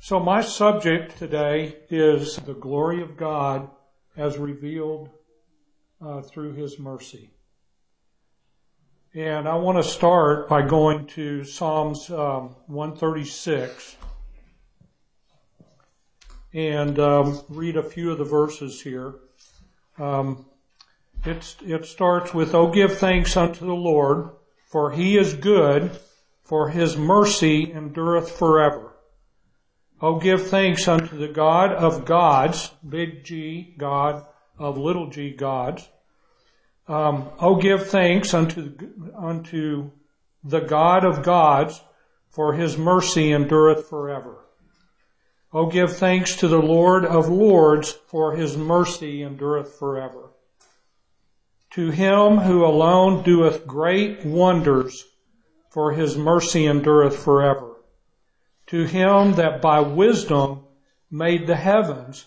So my subject today is the glory of God as revealed through His mercy. And I want to start by going to Psalms 136 and read a few of the verses here. It starts with, "O give thanks unto the Lord, for He is good, for His mercy endureth forever. O give thanks unto the God of gods," big G, God, of little g, gods. "O give thanks unto the God of gods, for His mercy endureth forever. O give thanks to the Lord of lords, for His mercy endureth forever. To Him who alone doeth great wonders, for His mercy endureth forever. To Him that by wisdom made the heavens,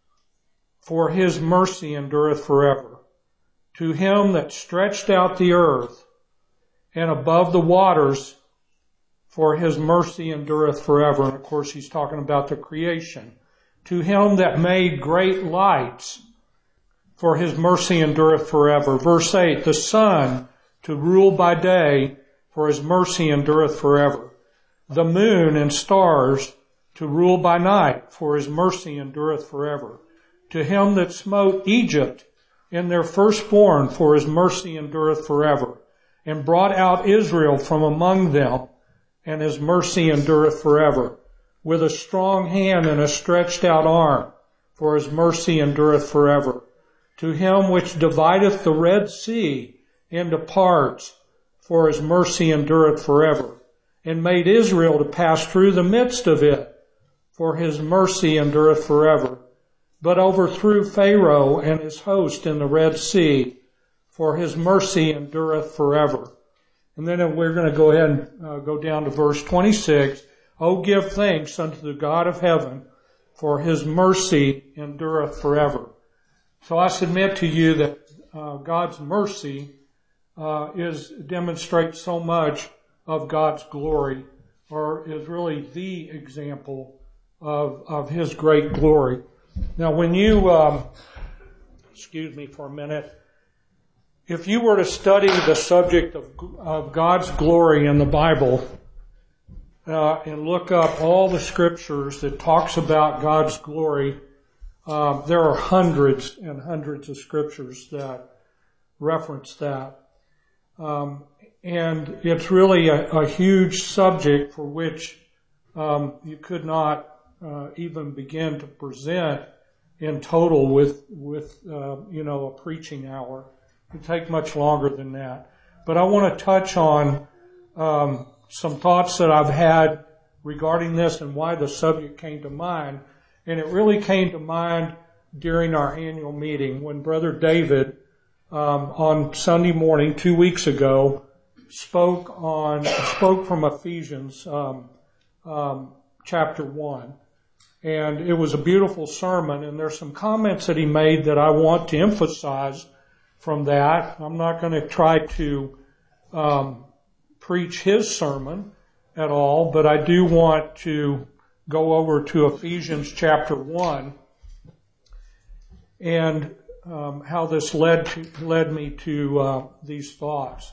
for His mercy endureth forever. To Him that stretched out the earth and above the waters, for His mercy endureth forever." And of course he's talking about the creation. "To Him that made great lights, for His mercy endureth forever." Verse 8, "The sun to rule by day, for His mercy endureth forever. The moon and stars to rule by night, for His mercy endureth forever. To Him that smote Egypt in their firstborn, for His mercy endureth forever. And brought out Israel from among them, and His mercy endureth forever. With a strong hand and a stretched out arm, for His mercy endureth forever. To Him which divideth the Red Sea into parts, for His mercy endureth forever. And made Israel to pass through the midst of it, for His mercy endureth forever. But overthrew Pharaoh and his host in the Red Sea, for His mercy endureth forever." And then we're going to go ahead and go down to verse 26. "O give thanks unto the God of heaven, for His mercy endureth forever." So I submit to you that God's mercy demonstrates so much of God's glory, or is really the example of His great glory. Now when you, excuse me for a minute, if you were to study the subject of God's glory in the Bible, and look up all the scriptures that talks about God's glory, there are hundreds and hundreds of scriptures that reference that. And it's really a huge subject for which you could not even begin to present in total with a preaching hour. It would take much longer than that. But I want to touch on some thoughts that I've had regarding this and why the subject came to mind. And it really came to mind during our annual meeting when Brother David on Sunday morning 2 weeks ago spoke from Ephesians chapter 1. And it was a beautiful sermon, and there's some comments that he made that I want to emphasize from that. I'm not going to try to preach his sermon at all, but I do want to go over to Ephesians chapter 1 and how this led me to these thoughts.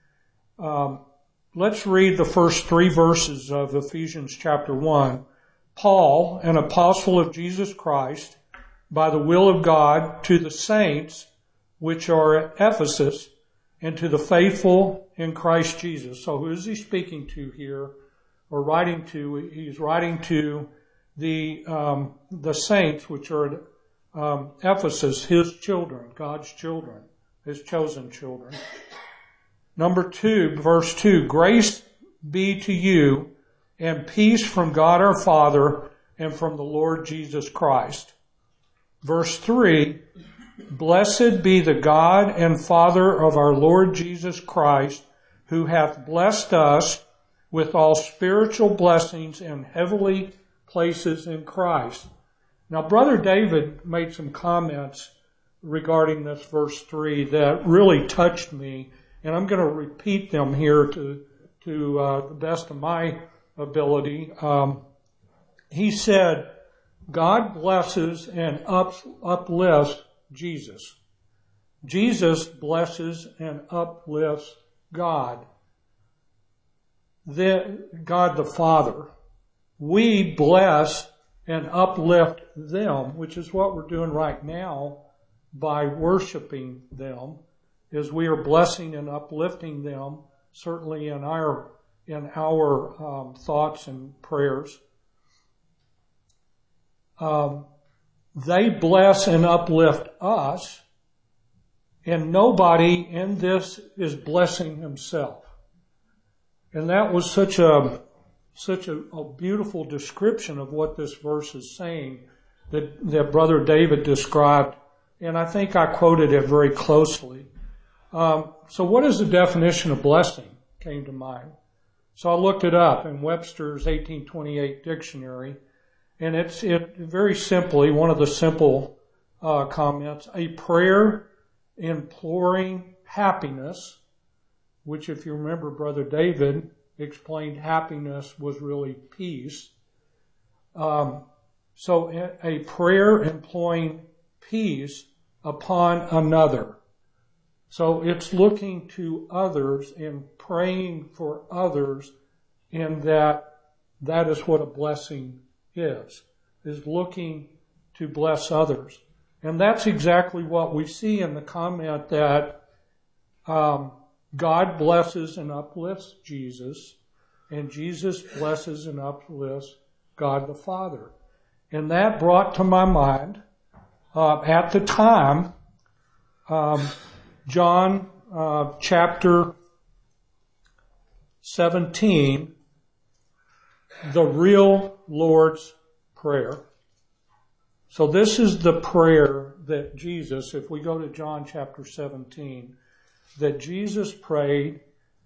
Let's read the first 3 verses of Ephesians chapter 1. "Paul, an apostle of Jesus Christ, by the will of God, to the saints which are at Ephesus, and to the faithful in Christ Jesus." So who is he speaking to here, or writing to? He's writing to the saints which are at Ephesus, His children, God's children, His chosen children. Number 2, verse 2, "Grace be to you and peace from God our Father and from the Lord Jesus Christ." Verse 3, "Blessed be the God and Father of our Lord Jesus Christ, who hath blessed us with all spiritual blessings in heavenly places in Christ." Now, Brother David made some comments regarding this verse 3 that really touched me, and I'm going to repeat them here to the best of my ability. he said, God blesses and uplifts Jesus. Jesus blesses and uplifts God. God the Father. We bless and uplift them, which is what we're doing right now by worshiping them, is we are blessing and uplifting them, certainly in our thoughts and prayers. They bless and uplift us, and nobody in this is blessing himself. And that was such a beautiful description of what this verse is saying that Brother David described, and I think I quoted it very closely. So what is the definition of blessing? Came to mind. So I looked it up in Webster's 1828 dictionary, and it very simply, one of the simple comments, a prayer imploring happiness, which if you remember Brother David explained happiness was really peace. So a prayer imploring peace upon another. So it's looking to others and praying for others, and that is what a blessing is looking to bless others. And that's exactly what we see in the comment that God blesses and uplifts Jesus, and Jesus blesses and uplifts God the Father. And that brought to my mind, at the time, John chapter 17, the real Lord's Prayer. So this is the prayer that Jesus, if we go to John chapter 17, that Jesus prayed,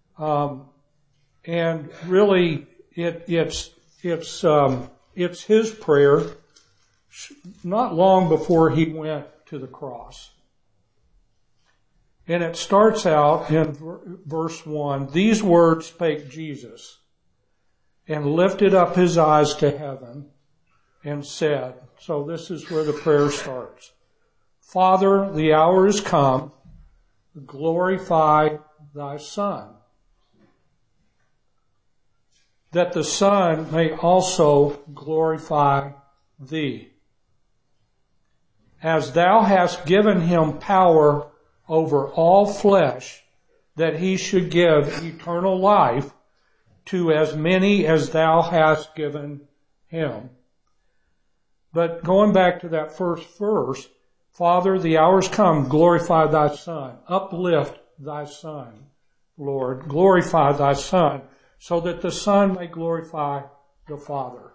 and really it's his prayer not long before he went to the cross. And it starts out in verse 1, these words spake Jesus, and lifted up his eyes to heaven, and said, so this is where the prayer starts. Father, the hour is come, glorify thy Son, that the Son may also glorify thee, as thou hast given him power over all flesh, that he should give eternal life to as many as thou hast given him. But going back to that first verse, Father, the hour's come, glorify thy Son. Uplift thy Son, Lord. Glorify thy Son, so that the Son may glorify the Father.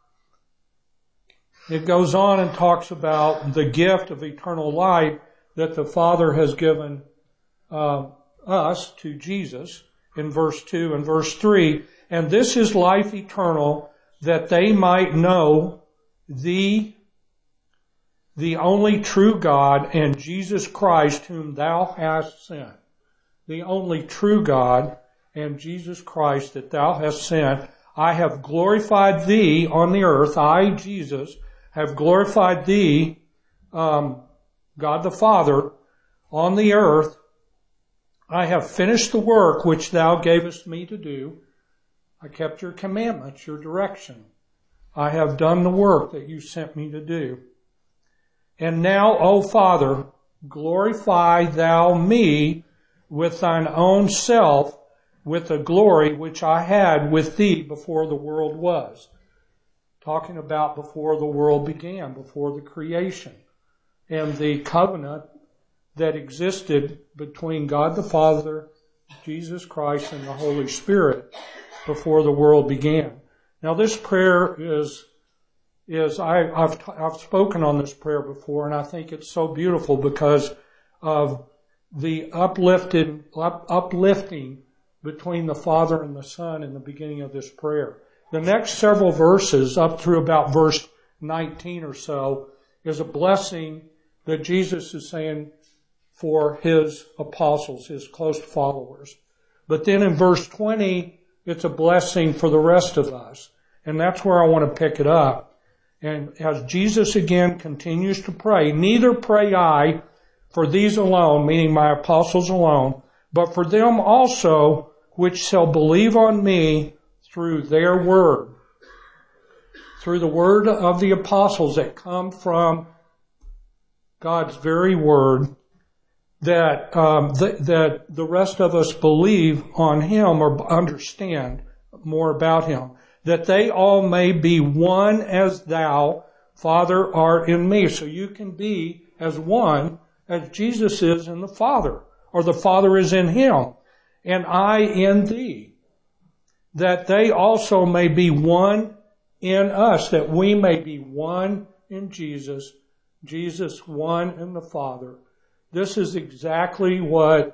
It goes on and talks about the gift of eternal life that the Father has given us to Jesus in verse 2 and verse 3. And this is life eternal, that they might know thee, the only true God, and Jesus Christ, whom thou hast sent. The only true God and Jesus Christ that thou hast sent. I have glorified thee on the earth. I, Jesus, have glorified thee, God the Father, on the earth. I have finished the work which thou gavest me to do. I kept your commandments, your direction. I have done the work that you sent me to do. And now, O Father, glorify thou me with thine own self, with the glory which I had with thee before the world was. Talking about before the world began, before the creation, and the covenant that existed between God the Father, Jesus Christ, and the Holy Spirit before the world began. Now this prayer I've spoken on this prayer before, and I think it's so beautiful because of the uplifting between the Father and the Son in the beginning of this prayer. The next several verses, up through about verse 19 or so, is a blessing that Jesus is saying for his apostles, his close followers. But then in verse 20, it's a blessing for the rest of us. And that's where I want to pick it up. And as Jesus again continues to pray, neither pray I for these alone, meaning my apostles alone, but for them also which shall believe on me through their word. Through the word of the apostles that come from God's very word, that the rest of us believe on him or understand more about him, that they all may be one as thou, Father, art in me. So you can be as one as Jesus is in the Father, or the Father is in him, and I in thee, that they also may be one in us, that we may be one in Jesus, Jesus one in the Father. This is exactly what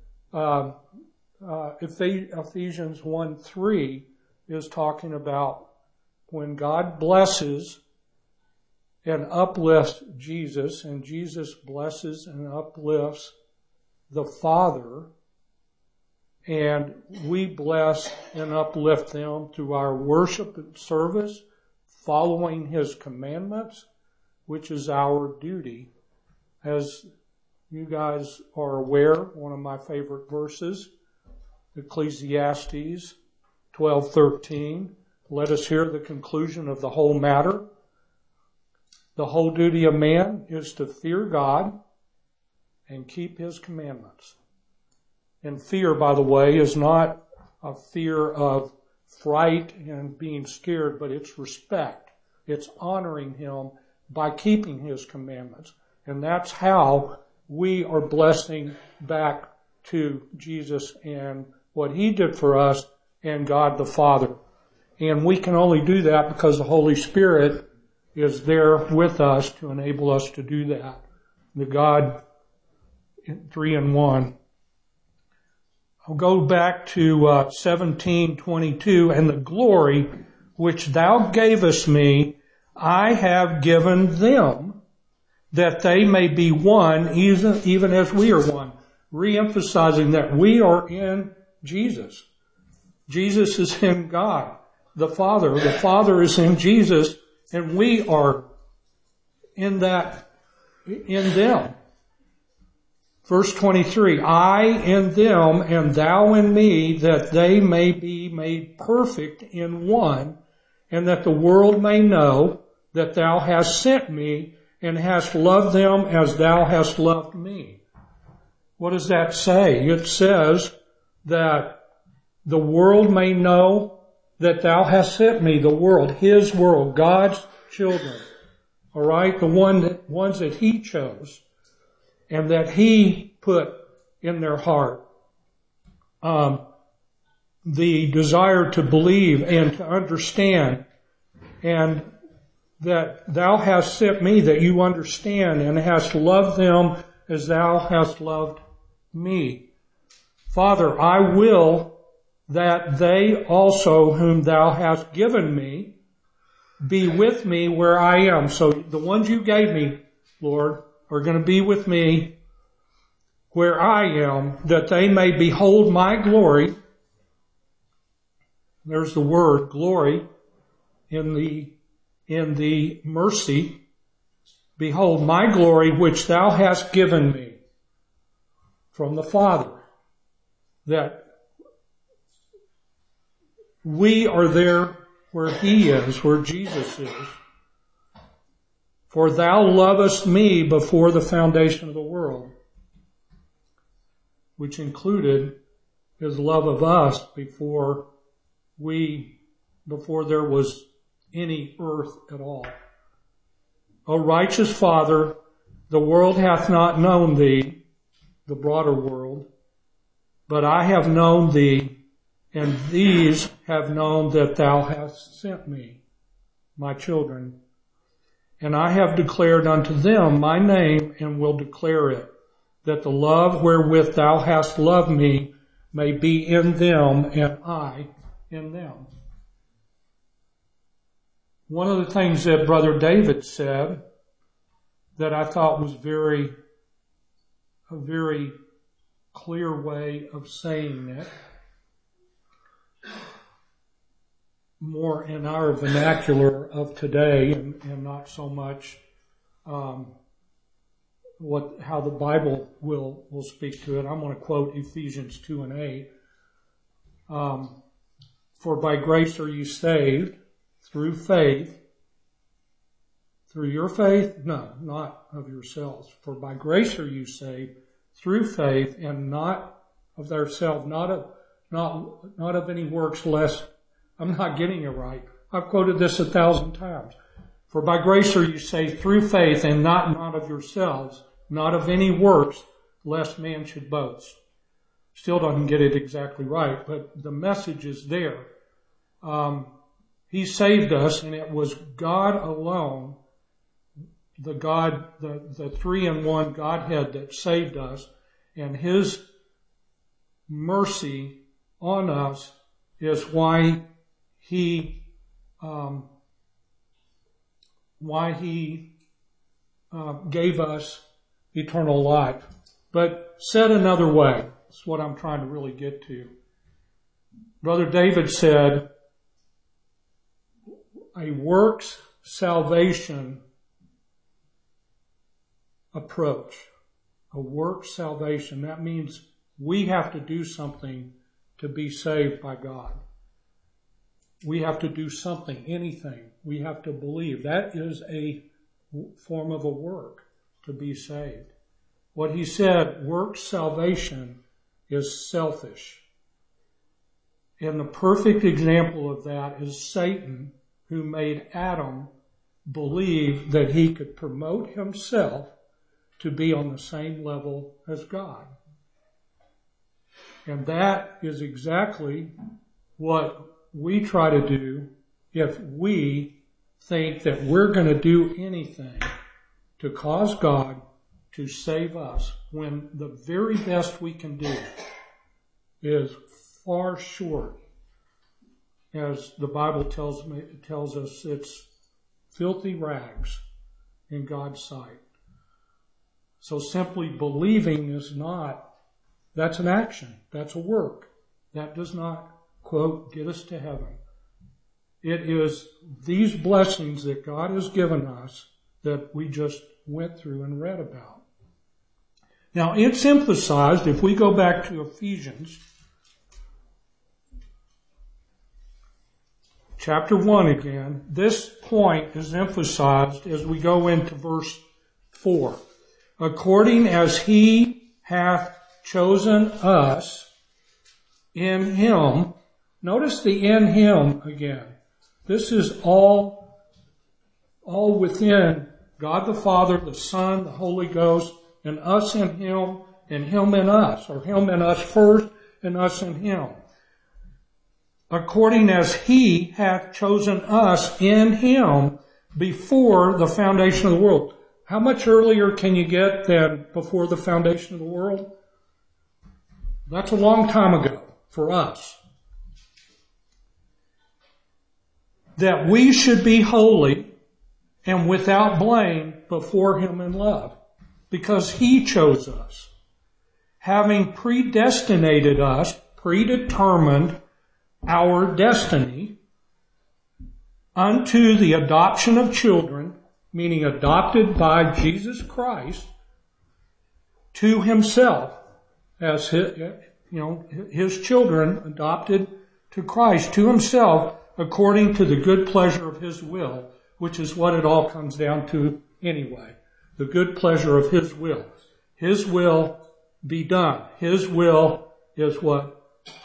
Ephesians 1:3 is talking about. When God blesses and uplifts Jesus, and Jesus blesses and uplifts the Father, and we bless and uplift them through our worship and service, following his commandments, which is our duty. As you guys are aware, one of my favorite verses, Ecclesiastes 12:13. Let us hear the conclusion of the whole matter. The whole duty of man is to fear God and keep his commandments. And fear, by the way, is not a fear of fright and being scared, but it's respect. It's honoring him by keeping his commandments. And that's how we are blessing back to Jesus and what he did for us and God the Father. And we can only do that because the Holy Spirit is there with us to enable us to do that. The God 3 in 1. I'll go back to 17:22. And the glory which thou gavest me, I have given them, that they may be one, even as we are one. Re-emphasizing that we are in Jesus. Jesus is in God, the Father. The Father is in Jesus, and we are in them. Verse 23, I in them and thou in me, that they may be made perfect in one, and that the world may know that thou hast sent me and hast loved them as thou hast loved me. What does that say? It says that the world may know that thou hast sent me, the world, his world, God's children. All right? The ones that he chose and that he put in their heart. The desire to believe and to understand, and that thou hast sent me, that you understand and hast loved them as thou hast loved me. Father, I will that they also whom thou hast given me be with me where I am. So the ones you gave me, Lord, are going to be with me where I am, that they may behold my glory. There's the word glory in the mercy. Behold my glory which thou hast given me from the Father. That we are there where he is, where Jesus is. For thou lovest me before the foundation of the world, which included his love of us before there was any earth at all. O righteous Father, the world hath not known thee, the broader world, but I have known thee, and these have known that thou hast sent me, my children. And I have declared unto them my name, and will declare it, that the love wherewith thou hast loved me may be in them, and I in them. One of the things that Brother David said that I thought was a very clear way of saying it more in our vernacular of today and not so much how the Bible will speak to it. I'm going to quote Ephesians 2:8. For by grace are you saved through faith. Through your faith? No, not of yourselves. For by grace are you saved through faith, and not of ourselves, not of any works, lest I'm not getting it right. I've quoted this 1,000 times. For by grace are you saved through faith, and not of yourselves, not of any works, lest man should boast. Still doesn't get it exactly right, but the message is there. He saved us, and it was God alone, the 3-in-1 Godhead that saved us, and His mercy on us is why He gave us eternal life. But said another way, that's what I'm trying to really get to. Brother David said, a works salvation approach. A works salvation. That means we have to do something to be saved by God. We have to do something, anything. We have to believe. That is a form of a work to be saved. What he said, works salvation is selfish. And the perfect example of that is Satan, who made Adam believe that he could promote himself to be on the same level as God. And that is exactly what we try to do if we think that we're going to do anything to cause God to save us, when the very best we can do is far short. As the Bible tells us, it's filthy rags in God's sight. So simply believing is not, that's an action. That's a work. That does not, quote, get us to heaven. It is these blessings that God has given us that we just went through and read about. Now, it's emphasized, if we go back to Ephesians chapter 1 again, this point is emphasized as we go into verse 4. According as He hath chosen us in Him. Notice the in Him again. This is all within God the Father, the Son, the Holy Ghost, and us in Him, and Him in us, or Him in us first, and us in Him. According as He hath chosen us in Him before the foundation of the world. How much earlier can you get than before the foundation of the world? That's a long time ago for us. That we should be holy and without blame before Him in love. Because He chose us. Having predestinated us, predetermined our destiny unto the adoption of children, meaning adopted by Jesus Christ, to Himself as His children adopted to Christ, to Himself according to the good pleasure of His will, which is what it all comes down to anyway. The good pleasure of His will. His will be done. His will is what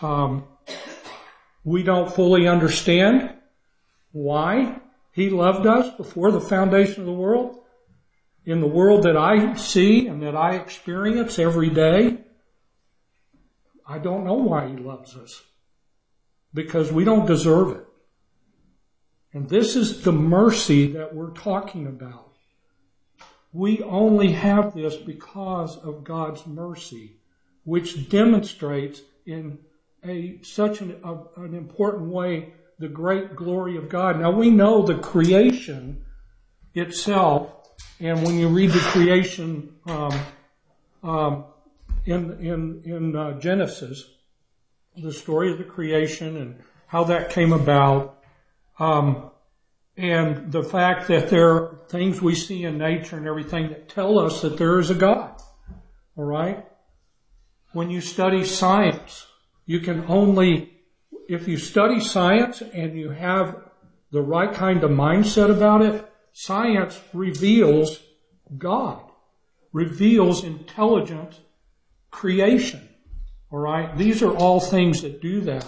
we don't fully understand. Why? He loved us before the foundation of the world. In the world that I see and that I experience every day, I don't know why He loves us. Because we don't deserve it. And this is the mercy that we're talking about. We only have this because of God's mercy, which demonstrates in such an important way the great glory of God. Now we know the creation itself, and when you read the creation in Genesis, the story of the creation and how that came about, And the fact that there are things we see in nature and everything that tell us that there is a God. All right? When you study science, you can only, if you study science and you have the right kind of mindset about it, science reveals God, reveals intelligent creation. All right? These are all things that do that.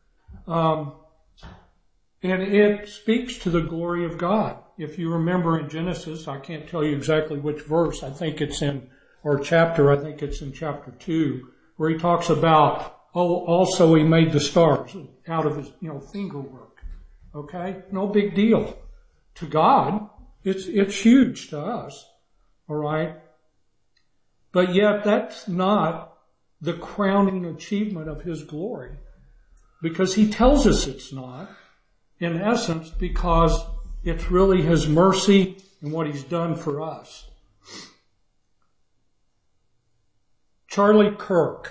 And it speaks to the glory of God. If you remember in Genesis, I can't tell you exactly which verse, I think it's in chapter 2, where he talks about, also he made the stars out of his, finger work. Okay? No big deal. To God, it's huge to us. All right? But yet that's not the crowning achievement of his glory. Because he tells us it's not, in essence, because it's really his mercy and what he's done for us. Charlie Kirk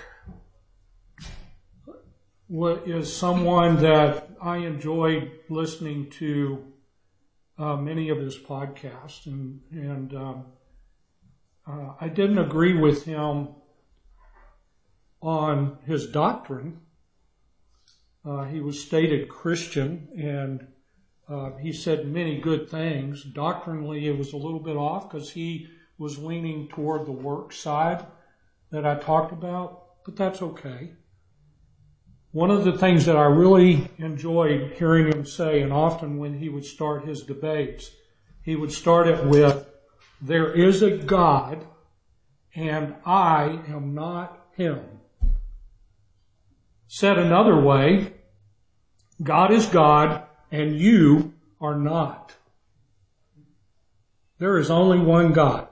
is someone that I enjoyed listening to many of his podcasts, and I didn't agree with him on his doctrine. He was stated Christian, and he said many good things. Doctrinally, it was a little bit off because he was leaning toward the work side that I talked about, but that's okay. One of the things that I really enjoyed hearing him say, and often when he would start his debates, he would start it with, "There is a God, and I am not him." Said another way, God is God, and you are not. There is only one God.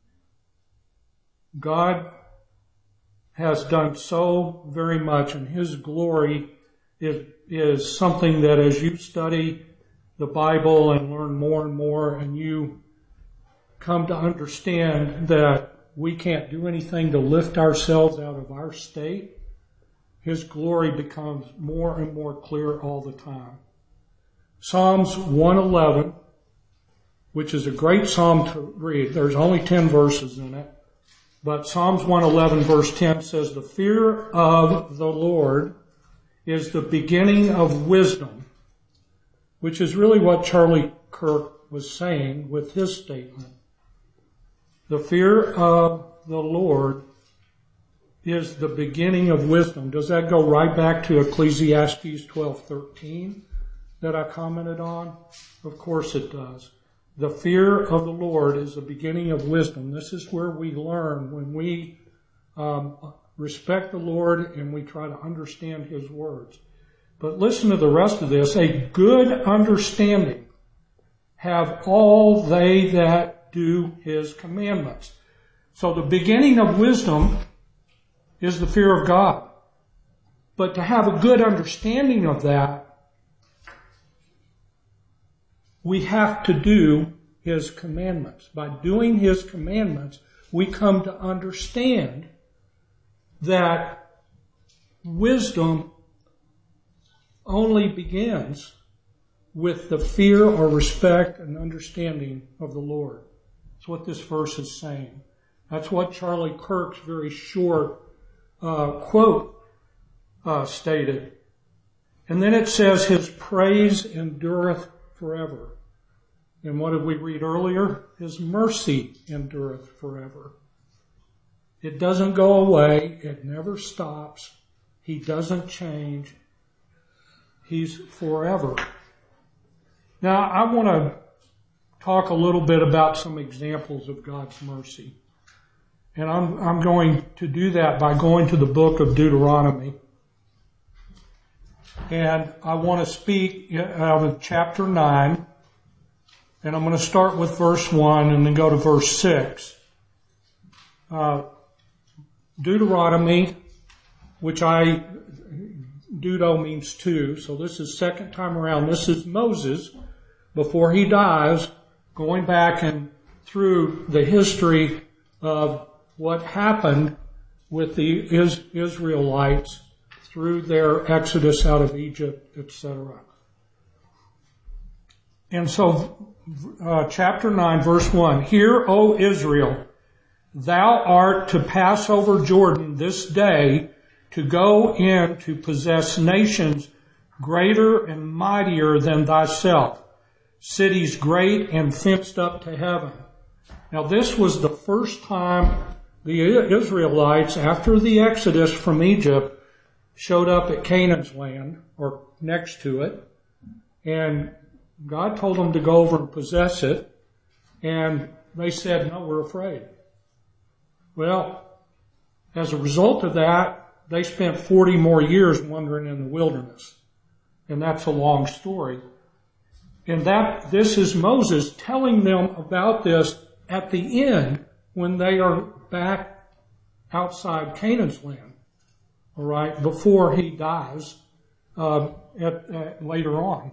God has done so very much, and his glory is something that as you study the Bible and learn more and more, and you come to understand that we can't do anything to lift ourselves out of our state, his glory becomes more and more clear all the time. Psalms 111, which is a great psalm to read. There's only 10 verses in it. But Psalms 111 verse 10 says, "The fear of the Lord is the beginning of wisdom," which is really what Charlie Kirk was saying with his statement. The fear of the Lord is the beginning of wisdom. Does that go right back to Ecclesiastes 12:13 that I commented on? Of course it does. The fear of the Lord is the beginning of wisdom. This is where we learn when we respect the Lord and we try to understand his words. But listen to the rest of this. "A good understanding have all they that do his commandments." So the beginning of wisdom is the fear of God. But to have a good understanding of that, we have to do his commandments. By doing his commandments, we come to understand that wisdom only begins with the fear or respect and understanding of the Lord. That's what this verse is saying. That's what Charlie Kirk's very short quote stated. And then it says, "His praise endureth forever." And what did we read earlier? His mercy endureth forever. It doesn't go away. It never stops. He doesn't change. He's forever. Now, I want to talk a little bit about some examples of God's mercy. And I'm going to do that by going to the book of Deuteronomy. And I want to speak out of chapter 9. And I'm going to start with verse 1 and then go to verse 6. Deuteronomy, which Deuto means two, so this is second time around. This is Moses, before he dies, going back and through the history of what happened with the Israelites through their exodus out of Egypt, etc. And so, chapter 9, verse 1, Hear, O Israel, thou art to pass over Jordan this day to go in to possess nations greater and mightier than thyself, cities great and fenced up to heaven. Now this was the first time the Israelites, after the Exodus from Egypt, showed up at Canaan's land, or next to it, and God told them to go over and possess it, and they said, no, we're afraid. Well, as a result of that, they spent 40 more years wandering in the wilderness. And that's a long story. And this is Moses telling them about this at the end when they are back outside Canaan's land. All right, before he dies later on.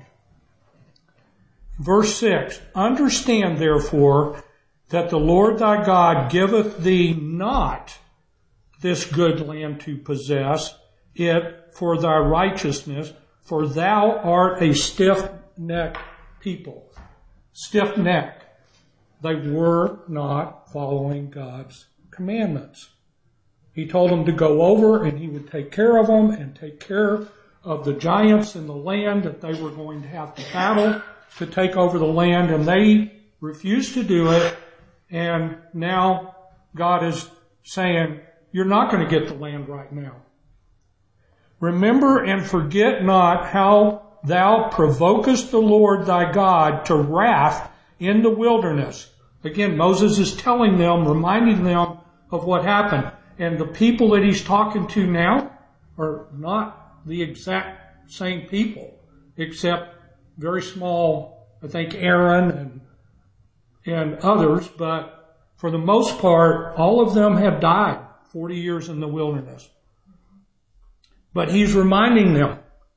Verse 6, Understand therefore that the Lord thy God giveth thee not this good land to possess it for thy righteousness, for thou art a stiff-necked people. Stiff-necked. They were not following God's commandments. He told them to go over and he would take care of them and take care of the giants in the land that they were going to have to battle to take over the land, and they refused to do it. And now God is saying, you're not going to get the land right now. Remember and forget not how thou provokest the Lord thy God to wrath in the wilderness. Again, Moses is telling them, reminding them of what happened. And the people that he's talking to now are not the exact same people, except very small, I think Aaron and others, but for the most part, all of them have died 40 years in the wilderness. But he's reminding them.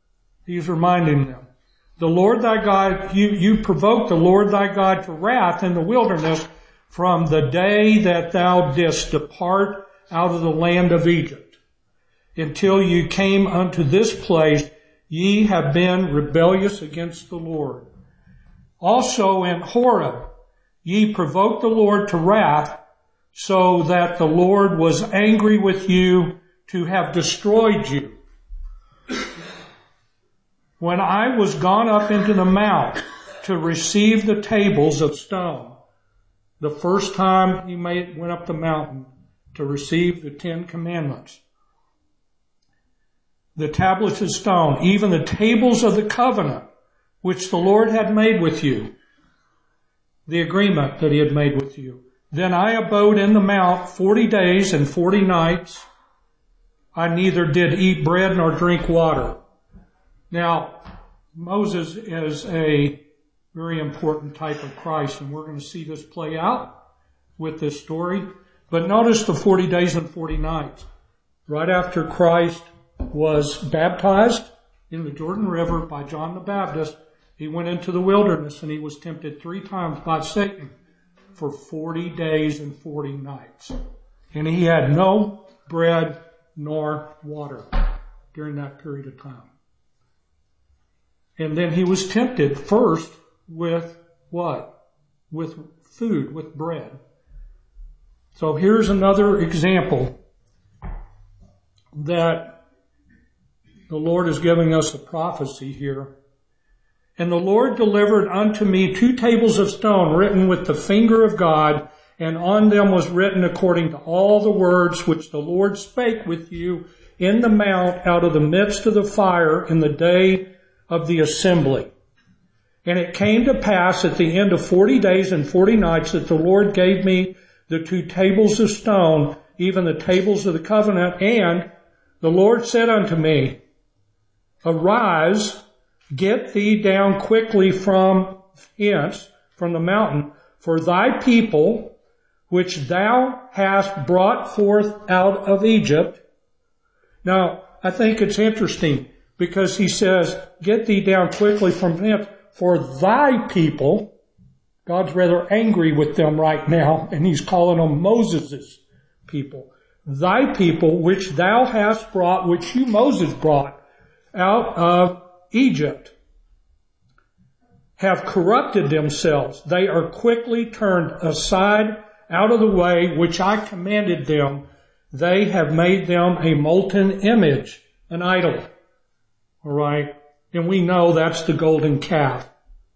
The Lord thy God, you provoked the Lord thy God to wrath in the wilderness from the day that thou didst depart out of the land of Egypt, until you came unto this place. Ye have been rebellious against the Lord. Also in Horeb, ye provoked the Lord to wrath, so that the Lord was angry with you to have destroyed you. When I was gone up into the mount to receive the tables of stone, the first time he went up the mountain to receive the 10 Commandments, the tablets of stone, even the tables of the covenant, which the Lord had made with you, the agreement that he had made with you. Then I abode in the mount 40 days and 40 nights. I neither did eat bread nor drink water. Now, Moses is a very important type of Christ, and we're going to see this play out with this story. But notice the 40 days and 40 nights. Right after Christ was baptized in the Jordan River by John the Baptist, he went into the wilderness and he was tempted 3 times by Satan for 40 days and 40 nights. And he had no bread nor water during that period of time. And then he was tempted first with what? With food, with bread. So here's another example that the Lord is giving us a prophecy here. And the Lord delivered unto me 2 tables of stone written with the finger of God, and on them was written according to all the words which the Lord spake with you in the mount out of the midst of the fire in the day of the assembly. And it came to pass at the end of 40 days and 40 nights that the Lord gave me the 2 tables of stone, even the tables of the covenant. And the Lord said unto me, Arise, get thee down quickly from hence, from the mountain, for thy people, which thou hast brought forth out of Egypt. Now, I think it's interesting because he says, get thee down quickly from hence, for thy people. God's rather angry with them right now, and he's calling them Moses' people. Thy people, which thou hast brought, which you, Moses, brought out of Egypt. have corrupted themselves. They are quickly turned aside out of the way which I commanded them. They have made them a molten image, an idol. All right? And we know that's the golden calf.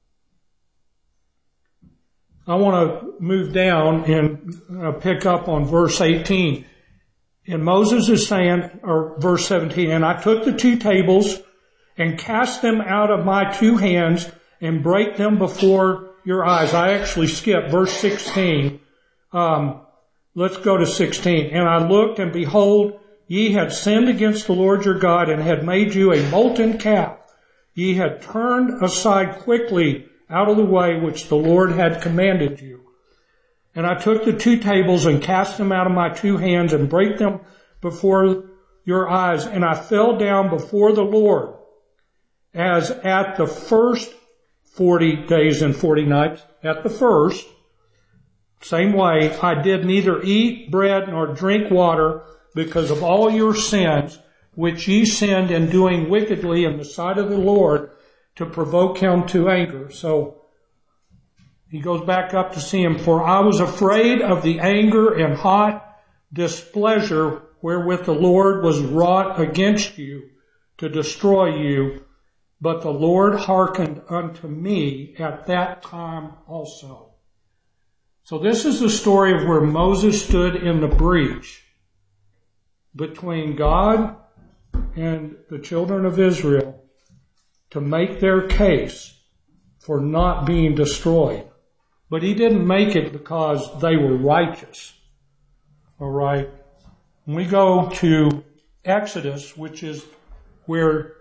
I want to move down and pick up on verse 18. And Moses is saying, or verse 17, and I took the 2 tables and cast them out of my 2 hands and break them before your eyes. I actually skipped verse 16. Let's go to 16. And I looked, and behold, ye had sinned against the Lord your God, and had made you a molten calf. Ye had turned aside quickly out of the way which the Lord had commanded you. And I took the 2 tables and cast them out of my 2 hands and brake them before your eyes. And I fell down before the Lord as at the first 40 days and 40 nights. At the first, same way, I did neither eat bread nor drink water because of all your sins, which ye sinned in doing wickedly in the sight of the Lord to provoke him to anger. So he goes back up to see him. For I was afraid of the anger and hot displeasure wherewith the Lord was wrought against you to destroy you. But the Lord hearkened unto me at that time also. So this is the story of where Moses stood in the breach between God and the children of Israel to make their case for not being destroyed. But he didn't make it because they were righteous. All right. When we go to Exodus, which is where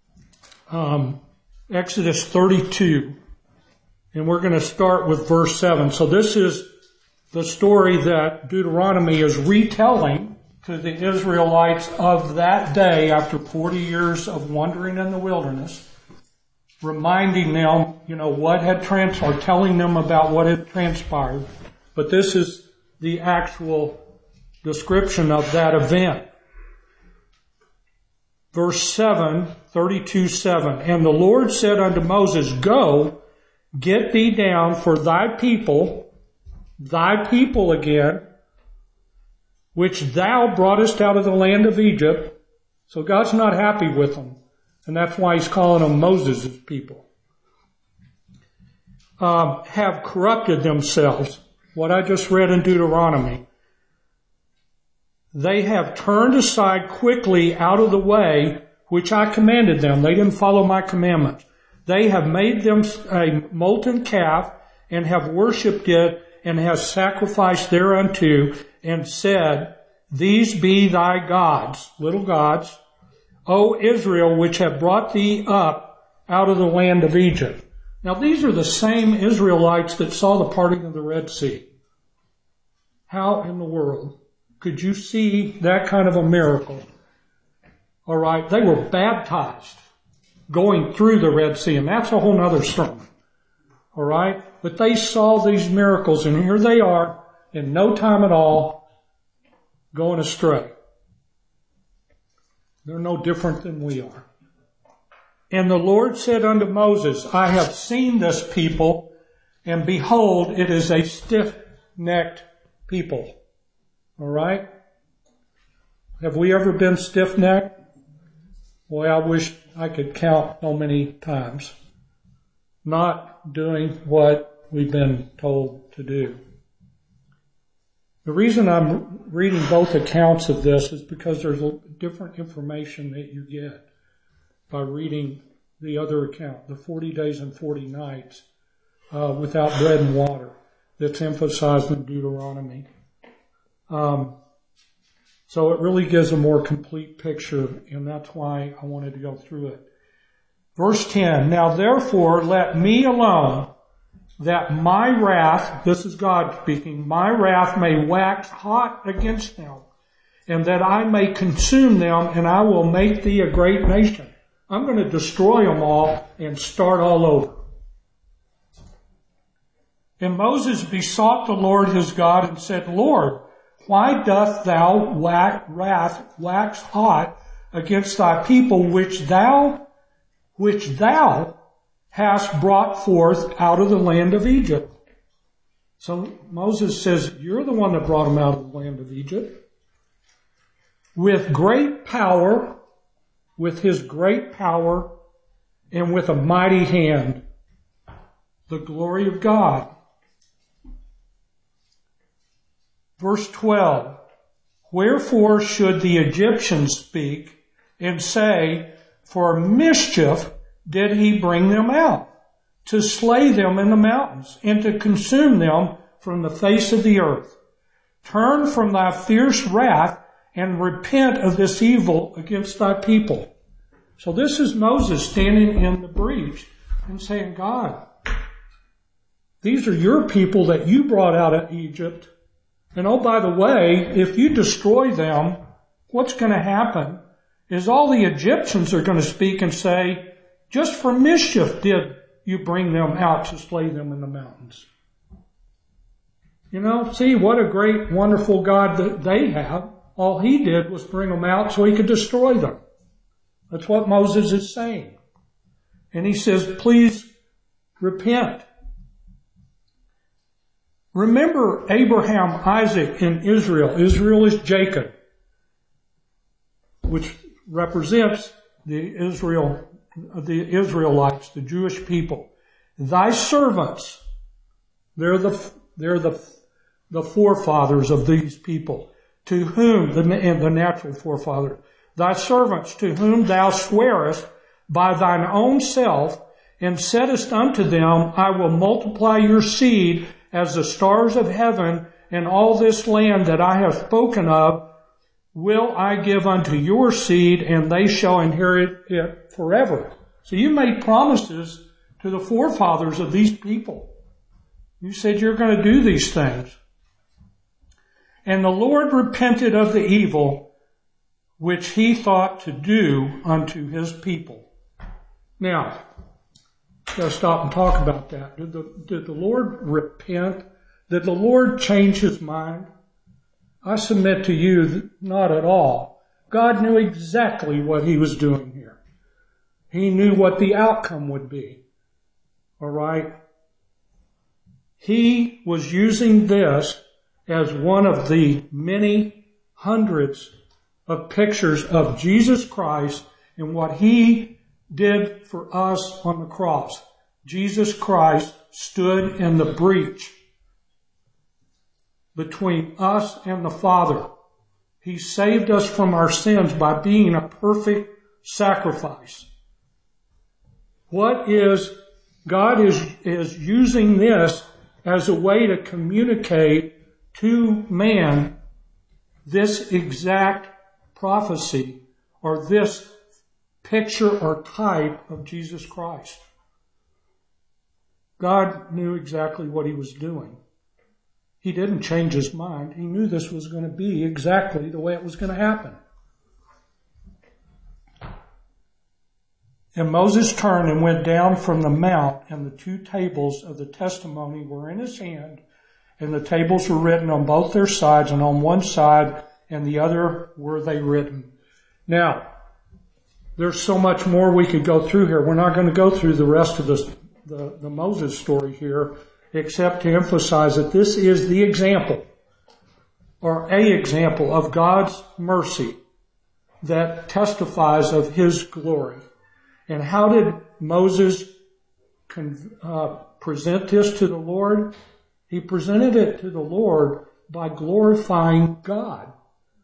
Exodus 32, and we're going to start with verse 7. So this is the story that Deuteronomy is retelling to the Israelites of that day after 40 years of wandering in the wilderness, reminding them, what had transpired, telling them about what had transpired. But this is the actual description of that event. Verse 7, 32:7. And the Lord said unto Moses, Go, get thee down for thy people again, which thou broughtest out of the land of Egypt. So God's not happy with them. And that's why he's calling them Moses' people. Have corrupted themselves. What I just read in Deuteronomy. They have turned aside quickly out of the way which I commanded them. They didn't follow my commandments. They have made them a molten calf and have worshipped it and have sacrificed thereunto and said, These be thy gods, little gods, O Israel, which have brought thee up out of the land of Egypt. Now these are the same Israelites that saw the parting of the Red Sea. How in the world could you see that kind of a miracle? All right, they were baptized going through the Red Sea, and that's a whole other sermon. All right, but they saw these miracles, and here they are in no time at all going astray. They're no different than we are. And the Lord said unto Moses, I have seen this people, and behold, it is a stiff-necked people. All right? Have we ever been stiff-necked? Boy, I wish I could count so many times. Not doing what we've been told to do. The reason I'm reading both accounts of this is because there's different information that you get by reading the other account, the 40 days and 40 nights without bread and water that's emphasized in Deuteronomy. So it really gives a more complete picture, and that's why I wanted to go through it. Verse 10, Now therefore let me alone, that my wrath, this is God speaking, my wrath may wax hot against them, and that I may consume them, and I will make thee a great nation. I'm going to destroy them all and start all over. And Moses besought the Lord his God and said, Lord, why doth thou wrath wax hot against thy people, which thou hast brought forth out of the land of Egypt. So Moses says, you're the one that brought them out of the land of Egypt. With great power, with his great power, and with a mighty hand. The glory of God. Verse 12. Wherefore should the Egyptians speak and say, for mischief did he bring them out, to slay them in the mountains, and to consume them from the face of the earth. Turn from thy fierce wrath, and repent of this evil against thy people. So this is Moses standing in the breach and saying, God, these are your people that you brought out of Egypt. And oh, by the way, if you destroy them, what's going to happen is all the Egyptians are going to speak and say, just for mischief did you bring them out to slay them in the mountains. You know, see what a great, wonderful God that they have. All he did was bring them out so he could destroy them. That's what Moses is saying. And he says, please repent. Remember Abraham, Isaac, and Israel. Israel is Jacob, which represents the Israelites, the Jewish people. Thy servants, they're the forefathers of these people, to whom, the natural forefather, thy servants, to whom thou swearest by thine own self, and saidest unto them, I will multiply your seed as the stars of heaven, and all this land that I have spoken of will I give unto your seed, and they shall inherit it forever. So you made promises to the forefathers of these people. You said you're going to do these things. And the Lord repented of the evil which he thought to do unto his people. Now, let's stop and talk about that. Did the Lord repent? Did the Lord change his mind? I submit to you that not at all. God knew exactly what he was doing here. He knew what the outcome would be. All right? He was using this as one of the many hundreds of pictures of Jesus Christ and what he did for us on the cross. Jesus Christ stood in the breach between us and the Father. He saved us from our sins by being a perfect sacrifice. God is using this as a way to communicate to man this exact prophecy or this picture or type of Jesus Christ. God knew exactly what he was doing. He didn't change his mind. He knew this was going to be exactly the way it was going to happen. And Moses turned and went down from the mount, and the 2 tables of the testimony were in his hand, and the tables were written on both their sides, and on one side and the other were they written. Now, there's so much more we could go through here. We're not going to go through the rest of the Moses story here, except to emphasize that this is the example, or a example of God's mercy that testifies of his glory. And how did Moses present this to the Lord? He presented it to the Lord by glorifying God.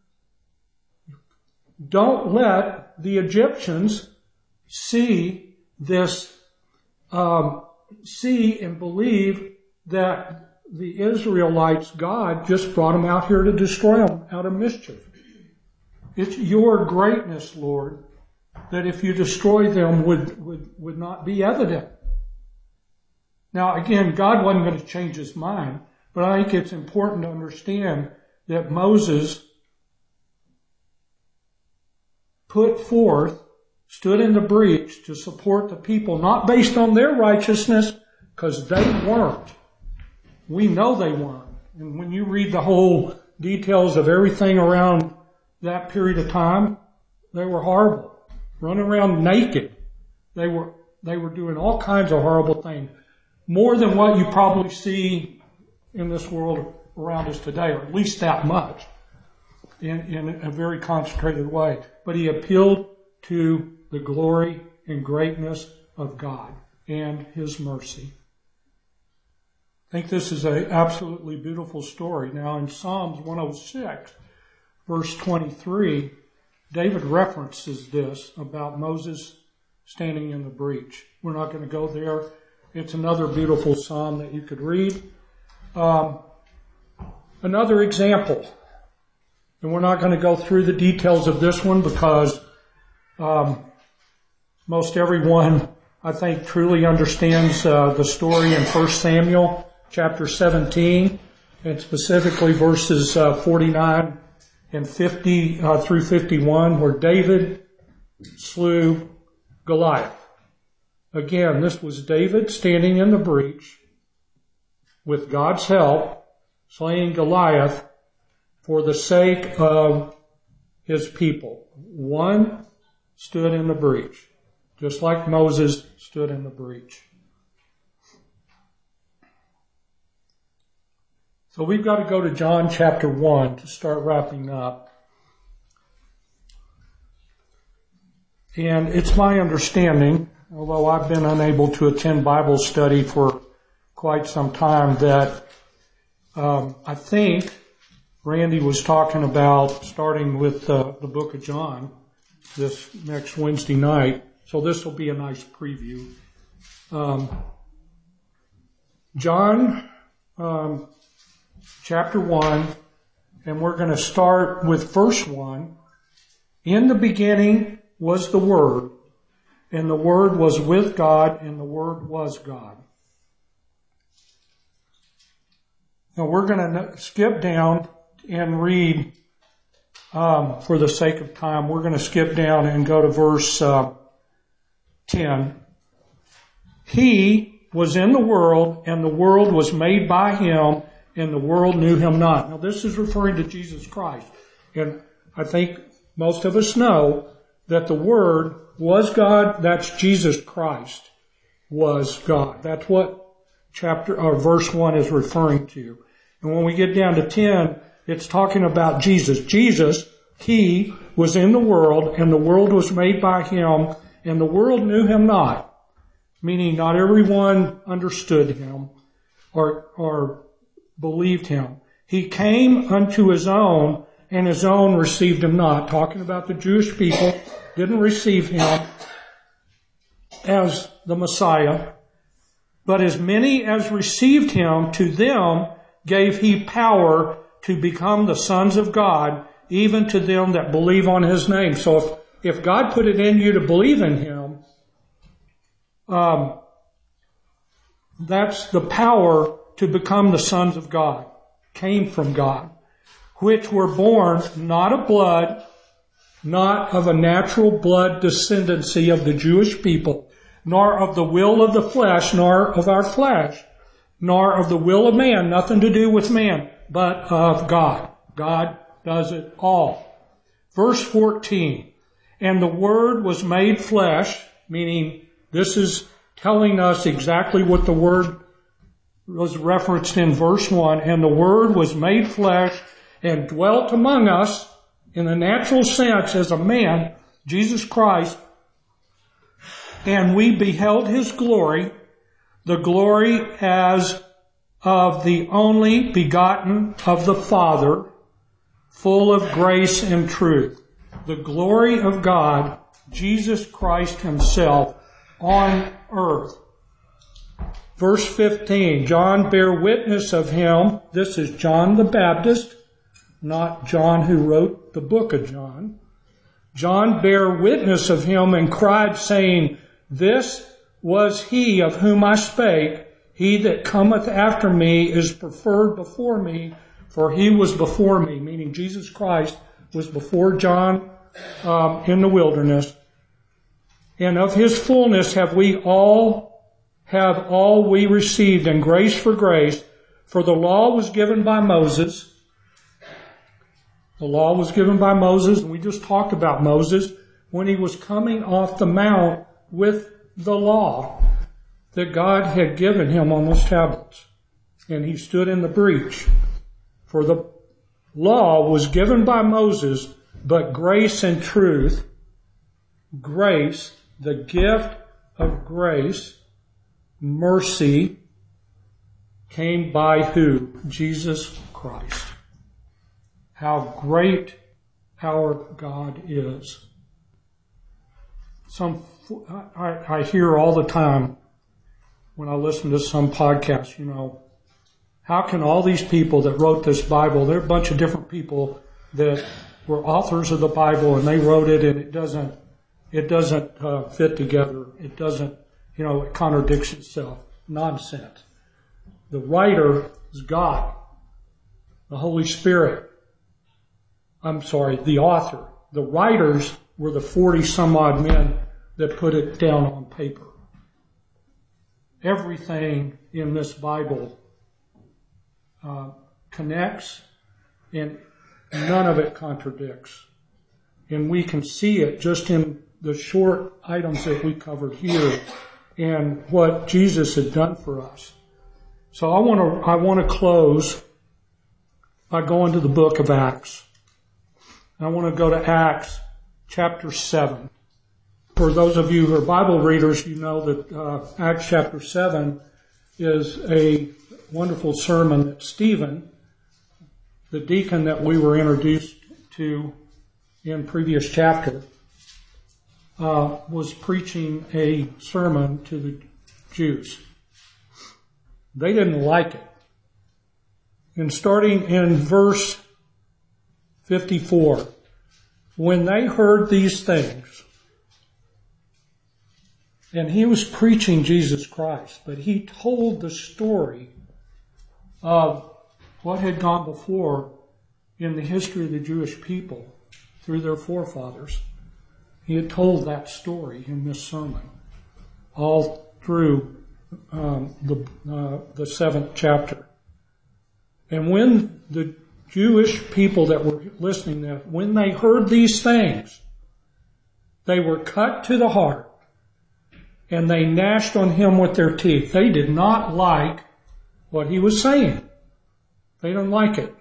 Don't let the Egyptians see this, see and believe that the Israelites, God just brought them out here to destroy them out of mischief. It's your greatness, Lord, that if you destroy them would not be evident. Now again, God wasn't going to change his mind, but I think it's important to understand that Moses stood in the breach to support the people, not based on their righteousness, because they weren't. We know they weren't. And when you read the whole details of everything around that period of time, they were horrible. Running around naked. They were they were doing all kinds of horrible things. More than what you probably see in this world around us today, or at least that much, in a very concentrated way. But he appealed to the glory and greatness of God and his mercy. I think this is an absolutely beautiful story. Now in Psalms 106, verse 23, David references this about Moses standing in the breach. We're not going to go there. It's another beautiful psalm that you could read. Another example, and we're not going to go through the details of this one because most everyone, I think, truly understands the story in 1 Samuel chapter 17, and specifically verses 49 and 50 through 51, where David slew Goliath. Again, this was David standing in the breach with God's help, slaying Goliath for the sake of his people. One stood in the breach, just like Moses stood in the breach. So we've got to go to John chapter 1 to start wrapping up. And it's my understanding, although I've been unable to attend Bible study for quite some time, that I think Randy was talking about starting with the book of John this next Wednesday night. So this will be a nice preview. John chapter 1, and we're going to start with verse 1. In the beginning was the Word, and the Word was with God, and the Word was God. Now we're going to skip down and read, for the sake of time, we're going to skip down and go to verse 10. He was in the world, and the world was made by him, and the world knew him not. Now this is referring to Jesus Christ. And I think most of us know that the Word was God. That's Jesus Christ was God. That's what verse 1 is referring to. And when we get down to 10, it's talking about Jesus. Jesus, he was in the world, and the world was made by him, and the world knew him not. Meaning not everyone understood him or believed him. He came unto his own, and his own received him not. Talking about the Jewish people, didn't receive him as the Messiah. But as many as received him, to them gave he power to become the sons of God, even to them that believe on his name. So if God put it in you to believe in him, that's the power to become the sons of God, came from God, which were born not of blood, not of a natural blood descendancy of the Jewish people, nor of the will of the flesh, nor of our flesh, nor of the will of man, nothing to do with man, but of God. God does it all. Verse 14, and the Word was made flesh, meaning this is telling us exactly what the Word was referenced in verse 1, and the Word was made flesh and dwelt among us in the natural sense as a man, Jesus Christ, and we beheld his glory, the glory as of the only begotten of the Father, full of grace and truth. The glory of God, Jesus Christ himself on earth. Verse 15, John bare witness of him. This is John the Baptist, not John who wrote the book of John. John bare witness of him and cried, saying, This was he of whom I spake. He that cometh after me is preferred before me, for he was before me. Meaning Jesus Christ was before John in the wilderness. And of his fullness have all we received, and grace for grace. For the law was given by Moses. The law was given by Moses, and we just talked about Moses when he was coming off the mount with the law that God had given him on those tablets. And he stood in the breach. For the law was given by Moses, but grace and truth, grace, the gift of grace, mercy, came by who? Jesus Christ. How great our God is. I hear all the time when I listen to some podcasts, how can all these people that wrote this Bible, they're a bunch of different people that were authors of the Bible and they wrote it and it doesn't fit together. It doesn't, it contradicts itself. Nonsense. The writer is God. The Holy Spirit. The author. The writers were the 40 some odd men that put it down on paper. Everything in this Bible connects and none of it contradicts. And we can see it just in the short items that we covered here and what Jesus had done for us. So I want to close by going to the book of Acts. I want to go to Acts chapter 7. For those of you who are Bible readers, you know that Acts chapter 7 is a wonderful sermon that Stephen, the deacon that we were introduced to in previous chapter, was preaching a sermon to the Jews. They didn't like it. And starting in verse 54, when they heard these things, and he was preaching Jesus Christ, but he told the story of what had gone before in the history of the Jewish people through their forefathers. He had told that story in this sermon all through the 7th chapter. And when the Jewish people that were listening to that, when they heard these things, they were cut to the heart and they gnashed on him with their teeth. They did not like what he was saying. They didn't like it.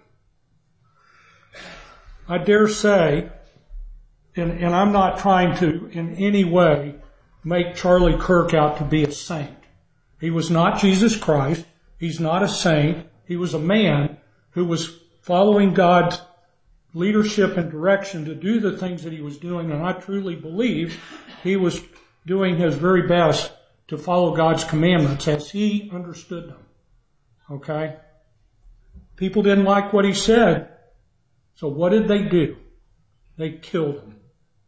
I dare say, and I'm not trying to in any way make Charlie Kirk out to be a saint. He was not Jesus Christ. He's not a saint. He was a man who was following God's leadership and direction to do the things that he was doing, and I truly believe he was doing his very best to follow God's commandments as he understood them. Okay? People didn't like what he said, so what did they do? They killed him.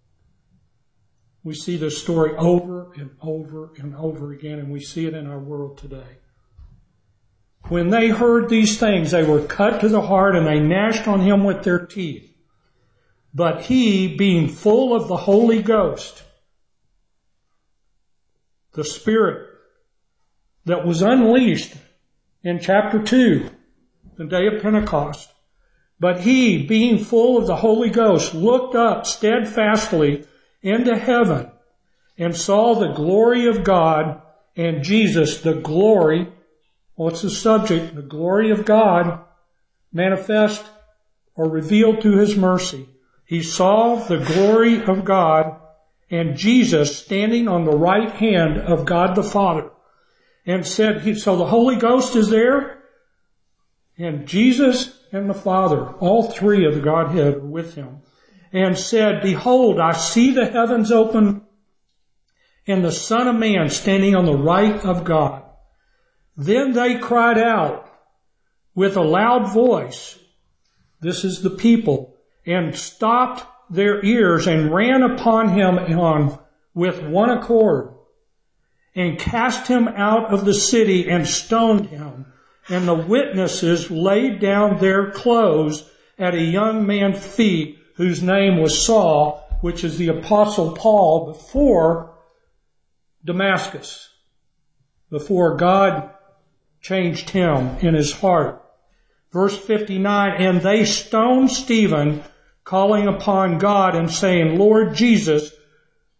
We see this story over and over and over again, and we see it in our world today. When they heard these things, they were cut to the heart and they gnashed on him with their teeth. But he, being full of the Holy Ghost, the Spirit that was unleashed in chapter 2, the day of Pentecost, but he, being full of the Holy Ghost, looked up steadfastly into heaven and saw the glory of God and Jesus, the glory. What's the subject? The glory of God manifest or revealed through his mercy. He saw the glory of God and Jesus standing on the right hand of God the Father and said, so the Holy Ghost is there and Jesus and the Father, all three of the Godhead are with him, and said, behold, I see the heavens open and the Son of Man standing on the right of God. Then they cried out with a loud voice, this is the people, and stopped their ears and ran upon him with one accord and cast him out of the city and stoned him. And the witnesses laid down their clothes at a young man's feet whose name was Saul, which is the Apostle Paul, before Damascus, before God changed him in his heart. Verse 59, and they stoned Stephen, calling upon God and saying, Lord Jesus,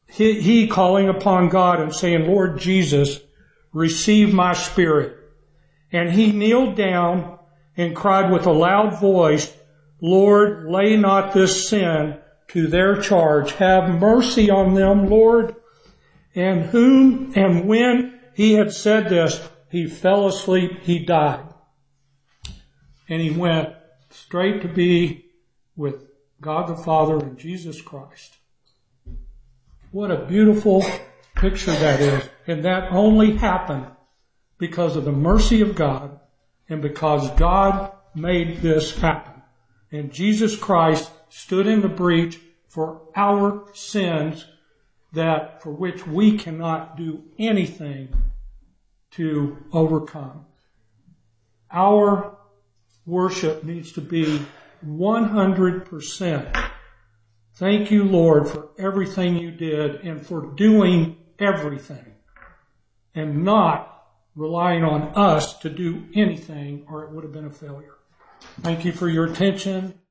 he calling upon God and saying, Lord Jesus, receive my spirit. And he kneeled down and cried with a loud voice, Lord, lay not this sin to their charge. Have mercy on them, Lord. And when he had said this, he fell asleep, he died. And he went straight to be with God the Father and Jesus Christ. What a beautiful picture that is. And that only happened because of the mercy of God and because God made this happen. And Jesus Christ stood in the breach for our sins for which we cannot do anything to overcome. Our worship needs to be 100%. Thank you, Lord, for everything you did and for doing everything and not relying on us to do anything or it would have been a failure. Thank you for your attention.